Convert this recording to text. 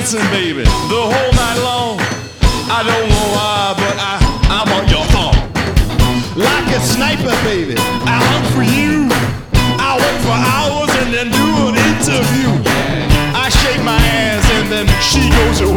dancing, baby, the whole night long. I don't know why, but I'm on your heart. Like a sniper, baby, I hunt for you. I work for hours and then do an interview. I shake my ass and then she goes away.